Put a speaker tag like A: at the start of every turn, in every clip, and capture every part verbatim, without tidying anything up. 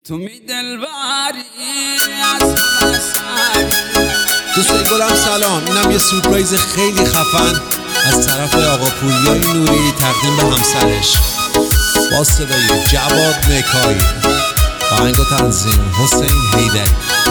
A: تو می دلبری از مسئله.
B: دوستای گلم سلام، اینم یه سورپرایز خیلی خفن از طرف آقا پوریای نوری تقدیم به همسرش با صدای جواد نکایی، آهنگ و تنظیم حسین حیدری.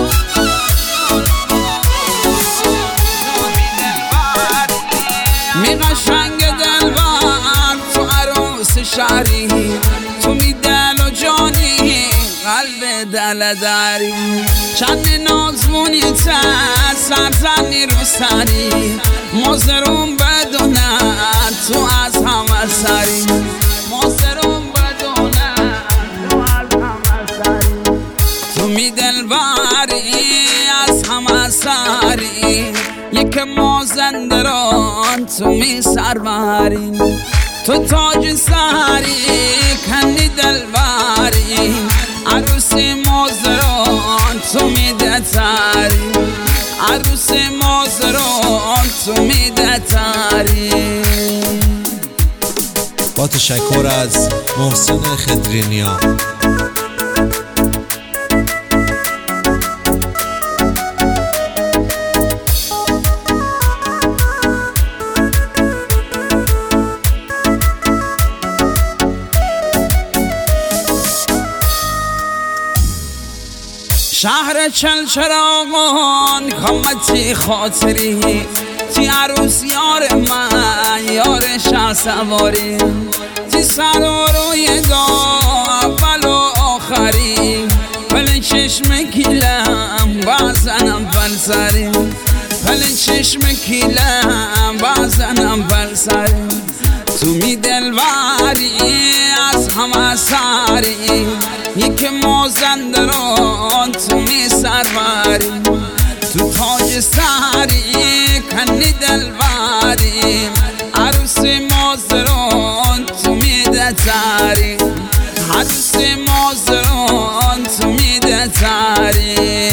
A: می قشنگ دلبر تو عروس شهری، تو می دل و جانی قلب دل داری، چند نازمونی تا سرزنی رو سری، مازرون بدونه تو از همه سری، مازرون بدونه تو از همه سری. تو می دلبری از همه سری، یک مازندران تو می سربری، تو تاج سری کنی دلبری، عروسی مازران تو می دتاری، عروسی مازران تو می دتاری.
B: با تشکر از محسن خدرینیا.
A: شهر چل چراغان کامتی خاطری، تی عروس یار من یار شه سواری، تی سر و روی دا اول و آخری، پل چشم کیلم بازنم پل سری، پل چشم کیلم بازنم پل سری. تو می دلبری از همه سری، یک مازندران تو می سربری، تو تاج سری کنی دلبری، عروس مازران تو می دتاری، عروس مازران تو می دتاری.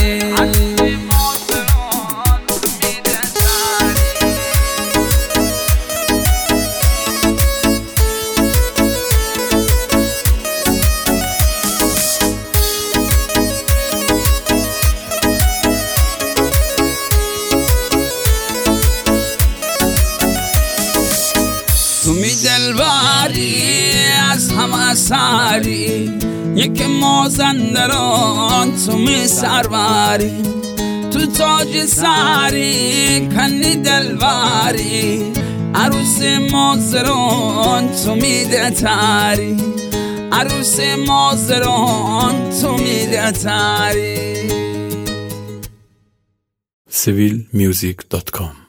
A: تو می دلبری از همه سری، یک مازندران تو می سربری، تو تاج سری کنی دلبری، عروس مازران تو می دتاری، عروس مازران تو می دتاری.
C: سیویل میوزیک دات کام